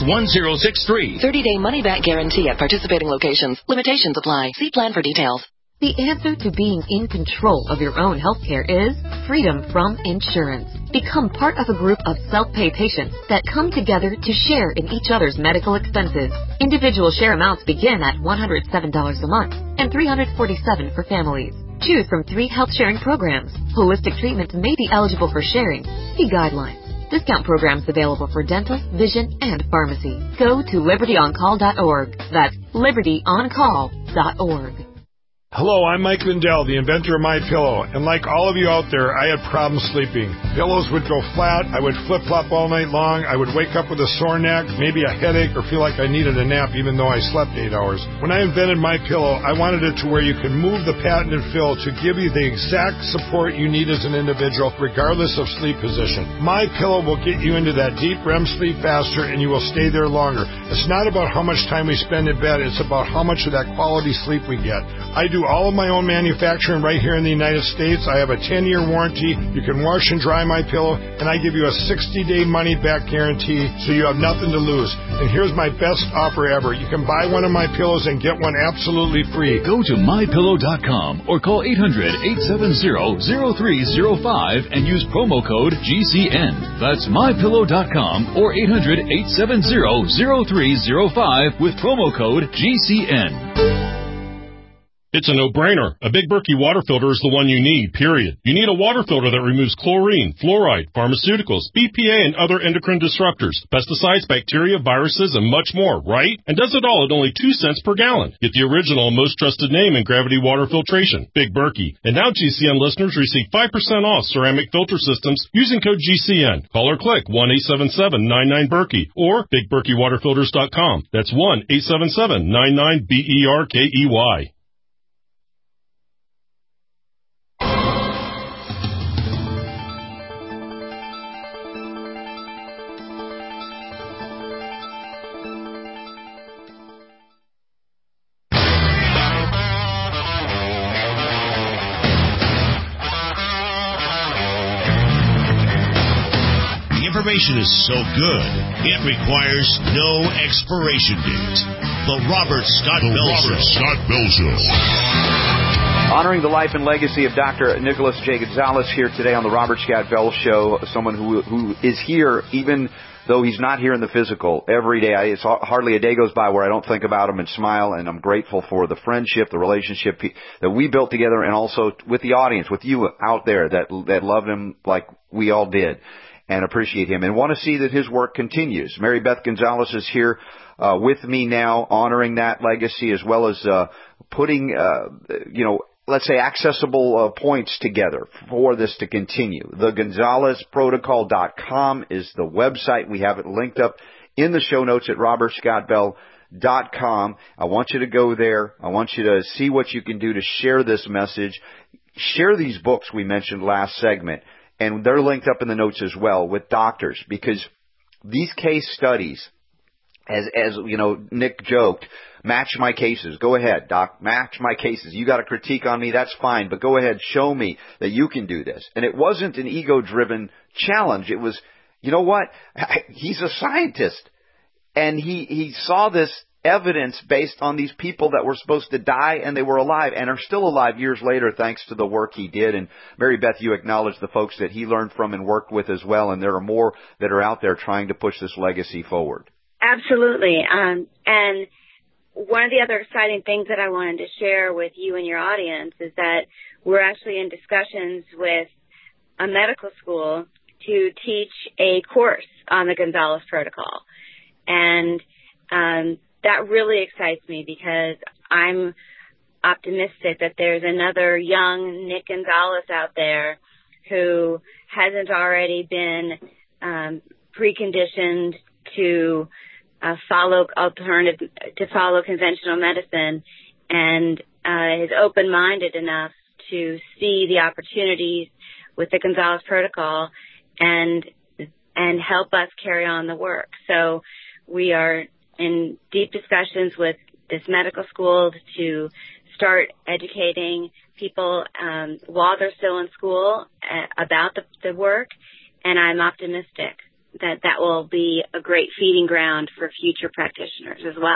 [SPEAKER 7] 1-800-686-1063.
[SPEAKER 15] 30-day money-back guarantee at participating locations. Limitations apply. See plan for details. The answer to being in control of your own healthcare is freedom from insurance. Become part of a group of self-pay patients that come together to share in each other's medical expenses. Individual share amounts begin at $107 a month and $347 for families. Choose from 3 health-sharing programs. Holistic treatments may be eligible for sharing. See guidelines. Discount programs available for dental, vision, and pharmacy. Go to libertyoncall.org. That's libertyoncall.org.
[SPEAKER 19] Hello, I'm Mike Lindell, the inventor of MyPillow, and like all of you out there, I had problems sleeping. Pillows would go flat, I would flip-flop all night long, I would wake up with a sore neck, maybe a headache, or feel like I needed a nap even though I slept 8 hours. When I invented MyPillow, I wanted it to where you could move the patented fill to give you the exact support you need as an individual, regardless of sleep position. MyPillow will get you into that deep REM sleep faster, and you will stay there longer. It's not about how much time we spend in bed, it's about how much of that quality sleep we get. I do all of my own manufacturing right here in the United States. I have a 10-year warranty. You can wash and dry my pillow, and I give you a 60-day money-back guarantee, so you have nothing to lose. And here's my best offer ever. You can buy one of my pillows and get one absolutely free.
[SPEAKER 20] Go to MyPillow.com or call 800-870-0305 and use promo code GCN. That's MyPillow.com or 800-870-0305 with promo code GCN.
[SPEAKER 2] It's a no-brainer. A Big Berkey water filter is the one you need, period. You need a water filter that removes chlorine, fluoride, pharmaceuticals, BPA, and other endocrine disruptors, pesticides, bacteria, viruses, and much more, right? And does it all at only 2 cents per gallon. Get the original and most trusted name in gravity water filtration, Big Berkey. And now GCN listeners receive 5% off ceramic filter systems using code GCN. Call or click 1-877-99-BERKEY or BigBerkeyWaterFilters.com. That's 1-877-99-BERKEY.
[SPEAKER 3] Information is so good, it requires no expiration date. The Robert Scott Bell Show.
[SPEAKER 12] Honoring the life and legacy of Dr. Nicholas J. Gonzalez here today on the Robert Scott Bell Show, someone who is here even though he's not here in the physical every day. It's hardly a day goes by where I don't think about him and smile, and I'm grateful for the friendship, the relationship that we built together, and also with the audience, with you out there that loved him like we all did. And appreciate him and want to see that his work continues. Mary Beth Gonzalez is here with me now, honoring that legacy as well as putting, let's say accessible points together for this to continue. TheGonzalezProtocol.com is the website. We have it linked up in the show notes at RobertScottBell.com. I want you to go there. I want you to see what you can do to share this message. Share these books we mentioned last segment. And they're linked up in the notes as well with doctors, because these case studies, as you know, Nick joked, match my cases. Go ahead, doc, match my cases. You got a critique on me, that's fine, but go ahead, show me that you can do this. And it wasn't an ego-driven challenge. It was, you know what? He's a scientist, and he saw this evidence based on these people that were supposed to die and they were alive and are still alive years later thanks to the work he did. And Mary Beth, you acknowledged the folks that he learned from and worked with as well, and there are more that are out there trying to push this legacy forward.
[SPEAKER 27] Absolutely. And one of the other exciting things that I wanted to share with you and your audience is that we're actually in discussions with a medical school to teach a course on the Gonzalez Protocol. And that really excites me because I'm optimistic that there's another young Nick Gonzalez out there who hasn't already been preconditioned to follow conventional medicine and is open-minded enough to see the opportunities with the Gonzalez Protocol and help us carry on the work. So we are in deep discussions with this medical school to start educating people while they're still in school about the work, and I'm optimistic that will be a great feeding ground for future practitioners as well.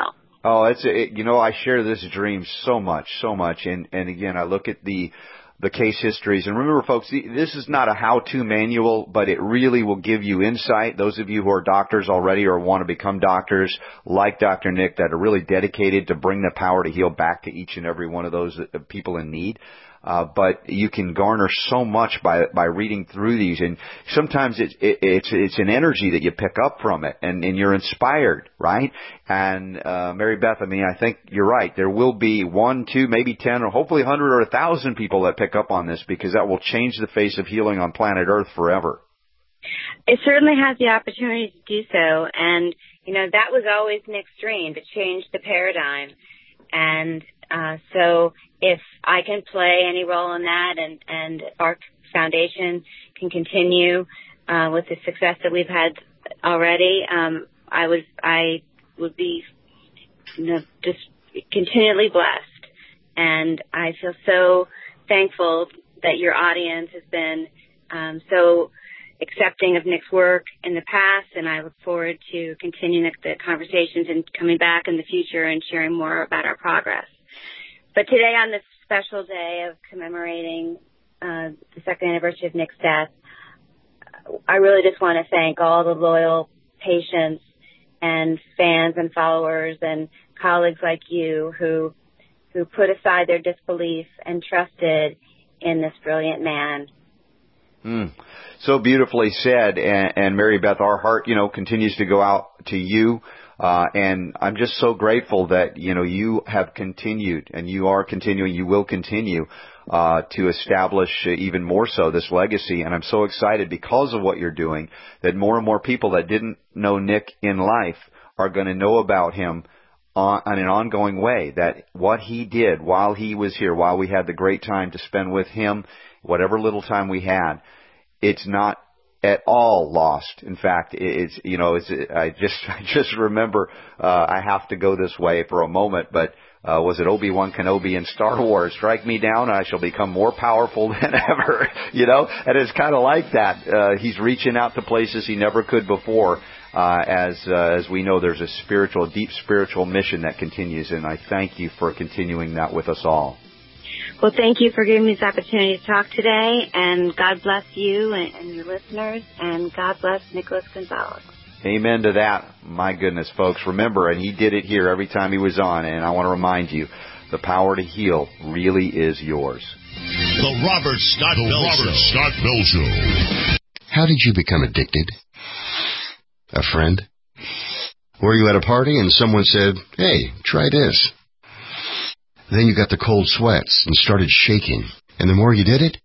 [SPEAKER 12] Oh, I share this dream so much. And again, I look at the case histories. And remember, folks, this is not a how-to manual, but it really will give you insight. Those of you who are doctors already or want to become doctors, like Dr. Nick, that are really dedicated to bring the power to heal back to each and every one of those people in need. But you can garner so much by reading through these, and sometimes it's an energy that you pick up from it, and you're inspired, right? And Mary Beth, I think you're right. There will be 1, 2, maybe 10, or hopefully 100 or 1,000 people that pick up on this, because that will change the face of healing on planet Earth forever.
[SPEAKER 25] It certainly has the opportunity to do so, and that was always Nick's dream, to change the paradigm. And so if I can play any role in that, and our foundation can continue with the success that we've had already, I would be just continually blessed. And I feel so thankful that your audience has been so accepting of Nick's work in the past, and I look forward to continuing the conversations and coming back in the future and sharing more about our progress. But today, on this special day of commemorating the second anniversary of Nick's death, I really just want to thank all the loyal patients and fans and followers and colleagues like you who put aside their disbelief and trusted in this brilliant man.
[SPEAKER 12] So beautifully said. And Mary Beth, our heart, continues to go out to you. And I'm just so grateful that, you have continued, and you are continuing, you will continue, to establish even more so this legacy. And I'm so excited because of what you're doing that more and more people that didn't know Nick in life are going to know about him on an ongoing way, that what he did while he was here, while we had the great time to spend with him, whatever little time we had, it's not at all lost. In fact, I just remember, I have to go this way for a moment, but was it Obi-Wan Kenobi in Star Wars? Strike me down and I shall become more powerful than ever, and it's kind of like that. He's reaching out to places he never could before. As we know, there's a deep spiritual mission that continues, and I thank you for continuing that with us all.
[SPEAKER 25] Well, thank you for giving me this opportunity to talk today, and God bless you and your listeners, and God bless Nicholas Gonzalez.
[SPEAKER 12] Amen to that. My goodness, folks. Remember, and he did it here every time he was on, and I want to remind you, the power to heal really is yours.
[SPEAKER 3] The Robert Scott Bell Show.
[SPEAKER 1] How did you become addicted? A friend? Were you at a party and someone said, "Hey, try this"? Then you got the cold sweats and started shaking. And the more you did it,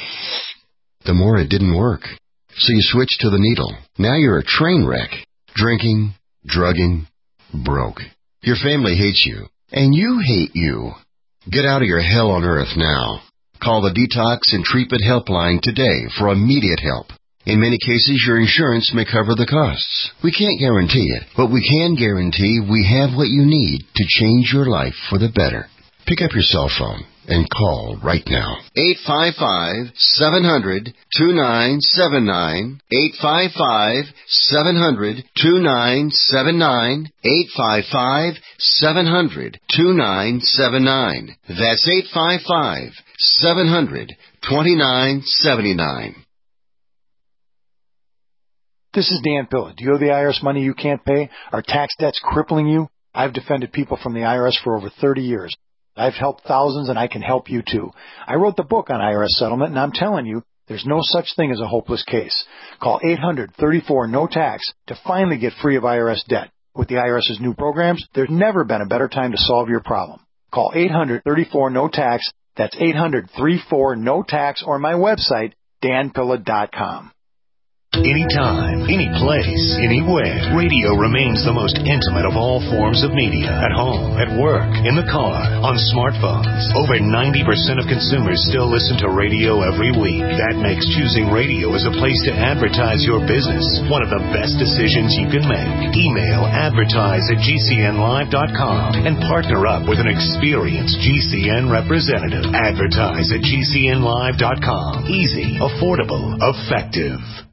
[SPEAKER 1] the more it didn't work. So you switched to the needle. Now you're a train wreck. Drinking, drugging, broke. Your family hates you. And you hate you. Get out of your hell on earth now. Call the Detox and Treatment Helpline today for immediate help. In many cases, your insurance may cover the costs. We can't guarantee it, but we can guarantee we have what you need to change your life for the better. Pick up your cell phone and call right now. 855-700-2979. 855-700-2979. 855-700-2979. That's 855-700-2979.
[SPEAKER 8] This is Dan Pilla. Do you owe the IRS money you can't pay? Are tax debts crippling you? I've defended people from the IRS for over 30 years. I've helped thousands, and I can help you too. I wrote the book on IRS settlement, and I'm telling you, there's no such thing as a hopeless case. Call 800-34-NO-TAX to finally get free of IRS debt. With the IRS's new programs, there's never been a better time to solve your problem. Call 800-34-NO-TAX. That's 800-34-NO-TAX, or my website, danpilla.com.
[SPEAKER 9] Anytime, any place, anywhere, radio remains the most intimate of all forms of media. At home, at work, in the car, on smartphones. Over 90% of consumers still listen to radio every week. That makes choosing radio as a place to advertise your business one of the best decisions you can make. Email advertise@gcnlive.com and partner up with an experienced GCN representative. Advertise@gcnlive.com. Easy, affordable, effective.